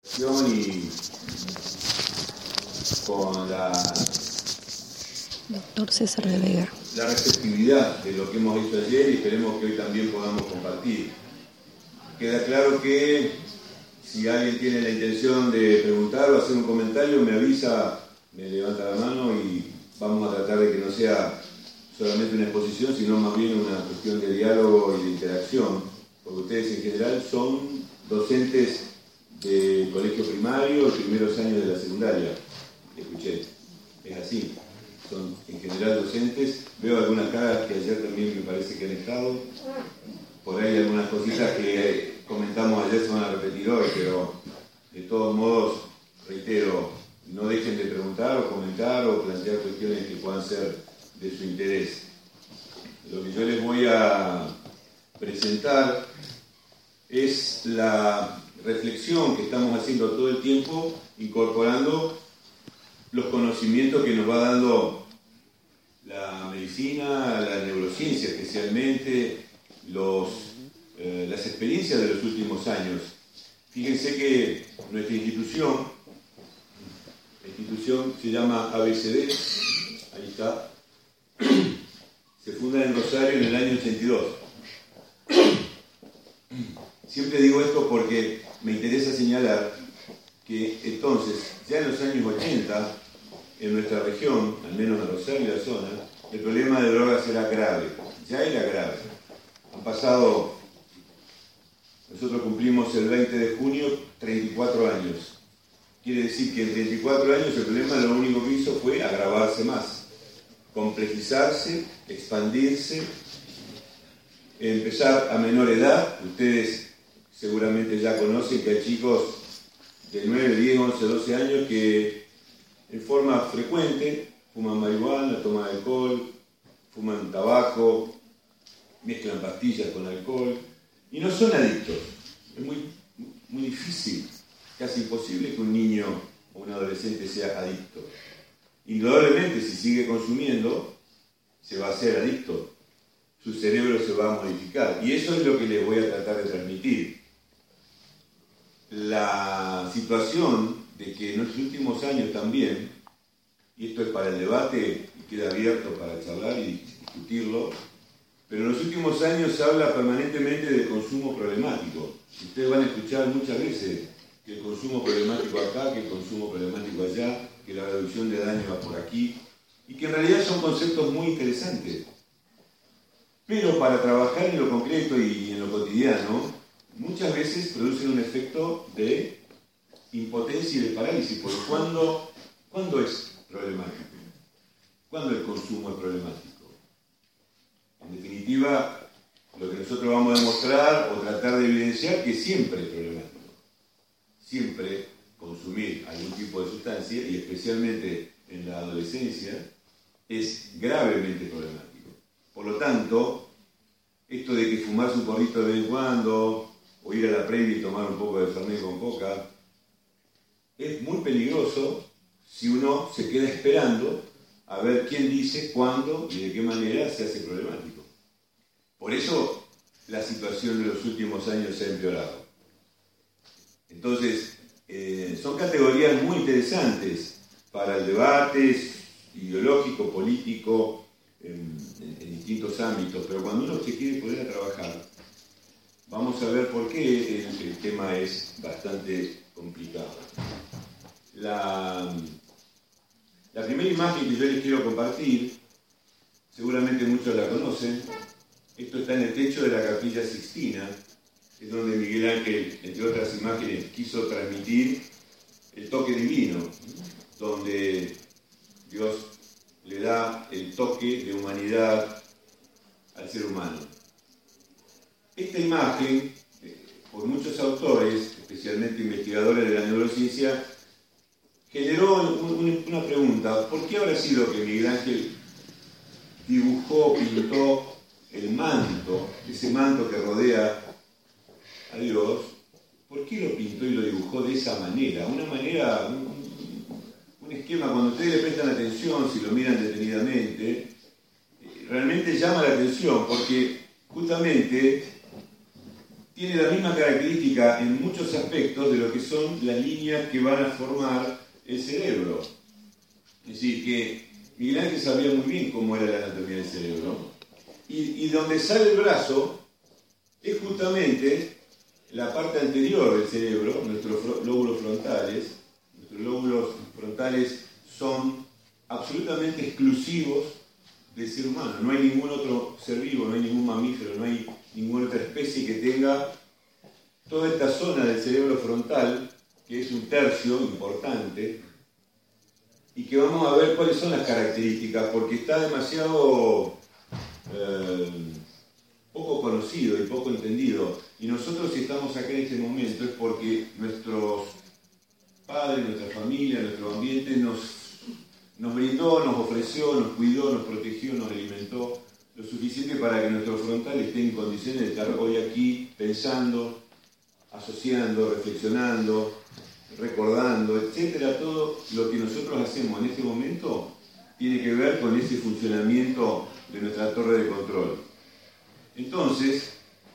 Y con Doctor César de Vega. La receptividad de lo que hemos visto ayer y esperemos que hoy también podamos compartir. Queda claro que si alguien tiene la intención de preguntar o hacer un comentario, me avisa, me levanta la mano y vamos a tratar de que no sea solamente una exposición, sino más bien una cuestión de diálogo y de interacción, porque ustedes en general son docentes de colegio primario, los primeros años de la secundaria, escuché, es así, son en general docentes. Veo algunas caras que ayer también me parece que han estado, por ahí algunas cositas que comentamos ayer se van a repetir hoy, pero de todos modos, reitero, no dejen de preguntar o comentar o plantear cuestiones que puedan ser de su interés. Lo que yo les voy a presentar es la reflexión que estamos haciendo todo el tiempo, incorporando los conocimientos que nos va dando la medicina, la neurociencia especialmente, las experiencias de los últimos años. Fíjense que nuestra institución se llama ABCD, ahí está, se funda en Rosario en el año 82. Siempre digo esto porque me interesa señalar que entonces, ya en los años 80, en nuestra región, al menos en Rosario y la zona, el problema de drogas era grave, ya era grave. Han pasado, nosotros cumplimos el 20 de junio 34 años. Quiere decir que en 34 años el problema lo único que hizo fue agravarse más, complejizarse, expandirse, empezar a menor edad. Ustedes seguramente ya conocen que hay chicos de 9, 10, 11, 12 años que en forma frecuente fuman marihuana, toman alcohol, fuman tabaco, mezclan pastillas con alcohol y no son adictos. Es muy difícil, casi imposible que un niño o un adolescente sea adicto. Indudablemente, si sigue consumiendo, se va a hacer adicto. Su cerebro se va a modificar. Y eso es lo que les voy a tratar de transmitir. La situación de que en los últimos años también, y esto es para el debate y queda abierto para charlar y discutirlo, pero en los últimos años se habla permanentemente del consumo problemático. Ustedes van a escuchar muchas veces que el consumo problemático acá, que el consumo problemático allá, que la reducción de daño va por aquí, y que en realidad son conceptos muy interesantes. Pero para trabajar en lo concreto y en lo cotidiano, muchas veces producen un efecto de impotencia y de parálisis, porque ¿cuándo es problemático? ¿Cuándo el consumo es problemático? En definitiva, lo que nosotros vamos a demostrar o tratar de evidenciar que siempre es problemático. Siempre consumir algún tipo de sustancia, y especialmente en la adolescencia, es gravemente problemático. Por lo tanto, esto de que fumarse un porrito de vez en cuando, o ir a la previa y tomar un poco de fernet con coca, es muy peligroso si uno se queda esperando a ver quién dice cuándo y de qué manera se hace problemático. Por eso la situación de los últimos años se ha empeorado. Entonces, son categorías muy interesantes para el debate ideológico, político, en distintos ámbitos, pero cuando uno se quiere poner a trabajar, vamos a ver por qué el tema es bastante complicado. La primera imagen que yo les quiero compartir, seguramente muchos la conocen. Esto está en el techo de la Capilla Sixtina, es donde Miguel Ángel, entre otras imágenes, quiso transmitir el toque divino, donde Dios le da el toque de humanidad al ser humano. Esta imagen, por muchos autores, especialmente investigadores de la neurociencia, generó una pregunta: ¿por qué habrá sido que Miguel Ángel dibujó, pintó el manto, ese manto que rodea a Dios? ¿Por qué lo pintó y lo dibujó de esa manera? Una manera, un esquema, cuando ustedes le prestan atención, si lo miran detenidamente, realmente llama la atención, porque justamente tiene la misma característica en muchos aspectos de lo que son las líneas que van a formar el cerebro. Es decir, que Miguel Ángel sabía muy bien cómo era la anatomía del cerebro. Y donde sale el brazo es justamente la parte anterior del cerebro, nuestros lóbulos frontales. Nuestros lóbulos frontales son absolutamente exclusivos del ser humano. No hay ningún otro ser vivo, no hay ningún mamífero, no hay ninguna otra especie que tenga toda esta zona del cerebro frontal, que es un tercio importante, y que vamos a ver cuáles son las características, porque está demasiado poco conocido y poco entendido. Y nosotros, si estamos acá en este momento, es porque nuestros padres, nuestra familia, nuestro ambiente nos brindó, nos ofreció, nos cuidó, nos protegió, nos alimentó lo suficiente para que nuestro frontal esté en condiciones de estar hoy aquí pensando, asociando, reflexionando, recordando, etcétera. Todo lo que nosotros hacemos en este momento tiene que ver con ese funcionamiento de nuestra torre de control. Entonces,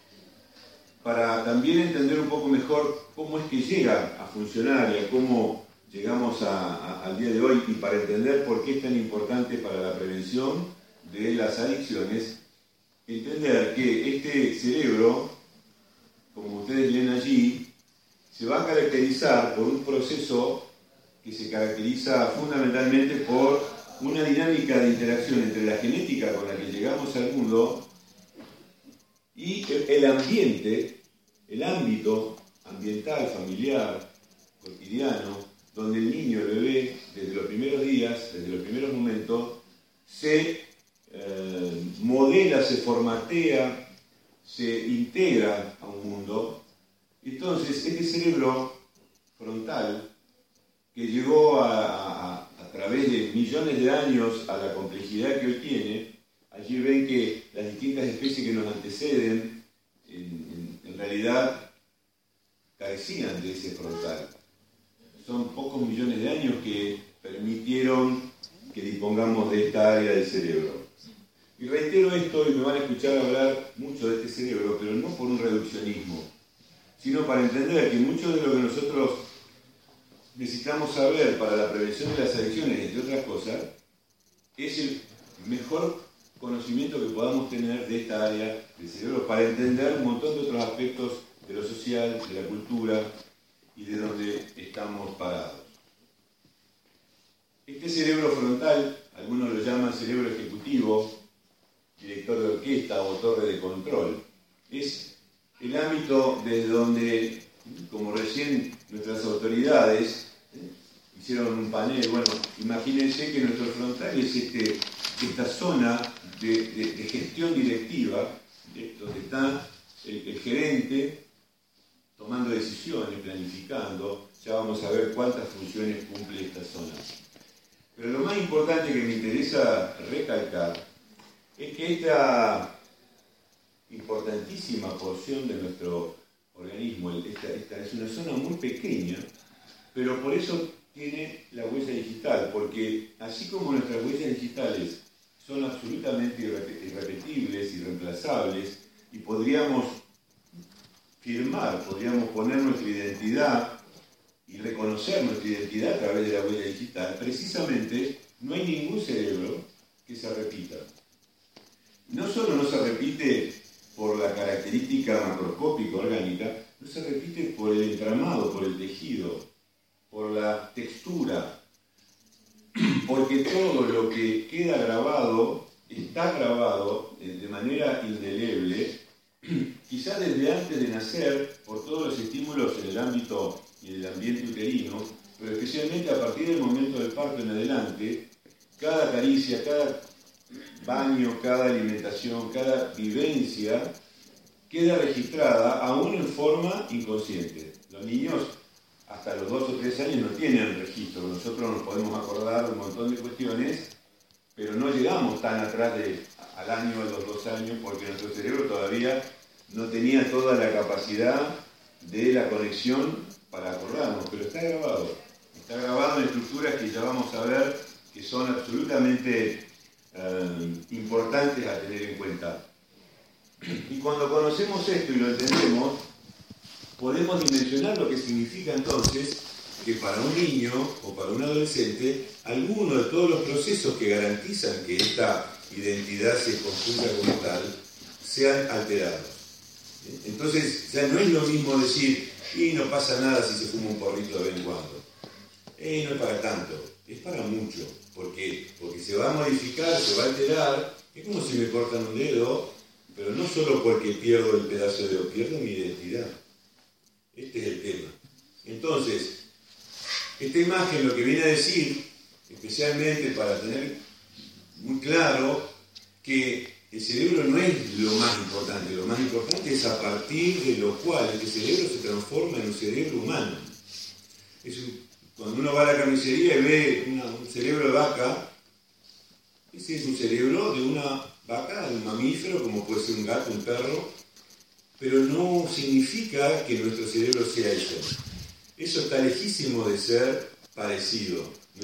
para también entender un poco mejor cómo es que llega a funcionar y a cómo llegamos al día de hoy, y para entender por qué es tan importante para la prevención de las adicciones, entender que este cerebro, como ustedes ven allí, se va a caracterizar por un proceso que se caracteriza fundamentalmente por una dinámica de interacción entre la genética con la que llegamos al mundo y el ambiente, el ámbito ambiental, familiar, cotidiano, donde el niño, el bebé, desde los primeros días, desde los primeros momentos, se modela, se formatea, se integra a un mundo. Entonces, este cerebro frontal, que llegó a través de millones de años a la complejidad que hoy tiene, allí ven que las distintas especies que nos anteceden, en realidad, carecían de ese frontal. Son pocos millones de años que permitieron que dispongamos de esta área del cerebro. Y reitero esto, y me van a escuchar hablar mucho de este cerebro, pero no por un reduccionismo, sino para entender que mucho de lo que nosotros necesitamos saber para la prevención de las adicciones, entre otras cosas, es el mejor conocimiento que podamos tener de esta área del cerebro para entender un montón de otros aspectos de lo social, de la cultura y de donde estamos parados. Este cerebro frontal, algunos lo llaman cerebro ejecutivo, director de orquesta o torre de control, es el ámbito desde donde, como recién nuestras autoridades hicieron un panel, bueno, imagínense que nuestro frontal es esta zona de gestión directiva, donde está el gerente tomando decisiones, planificando. Ya vamos a ver cuántas funciones cumple esta zona. Pero lo más importante que me interesa recalcar es que esta importantísima porción de nuestro organismo, esta es una zona muy pequeña, pero por eso tiene la huella digital, porque así como nuestras huellas digitales son absolutamente irrepetibles, irreemplazables, y podríamos firmar, podríamos poner nuestra identidad y reconocer nuestra identidad a través de la huella digital, precisamente no hay ningún cerebro que se repita. No solo no se repite por la característica macroscópica orgánica, no se repite por el entramado, por el tejido, por la textura, porque todo lo que queda grabado, está grabado de manera indeleble, quizás desde antes de nacer, por todos los estímulos en el ámbito y en el ambiente uterino, pero especialmente a partir del momento del parto en adelante, cada caricia, cada baño, cada alimentación, cada vivencia queda registrada aún en forma inconsciente. Los niños hasta los 2 o 3 años no tienen registro. Nosotros nos podemos acordar de un montón de cuestiones, pero no llegamos tan atrás al año, a los 2 años, porque nuestro cerebro todavía no tenía toda la capacidad de la conexión para acordarnos, pero está grabado en estructuras que ya vamos a ver que son absolutamente importantes a tener en cuenta. Y cuando conocemos esto y lo entendemos, podemos dimensionar lo que significa entonces que para un niño o para un adolescente, alguno de todos los procesos que garantizan que esta identidad se construya como tal, sean alterados. Entonces, ya no es lo mismo decir, y no pasa nada si se fuma un porrito de vez en cuando. No es para tanto, es para mucho, porque se va a modificar, se va a alterar, es como si me cortan un dedo, pero no solo porque pierdo el pedazo de dedo, pierdo mi identidad. Este es el tema. Entonces, esta imagen lo que viene a decir, especialmente para tener muy claro que el cerebro no es lo más importante es a partir de lo cual este cerebro se transforma en un cerebro humano. Cuando uno va a la carnicería y ve un cerebro de vaca, ese es un cerebro de una vaca, de un mamífero, como puede ser un gato, un perro, pero no significa que nuestro cerebro sea eso. Eso está lejísimo de ser parecido.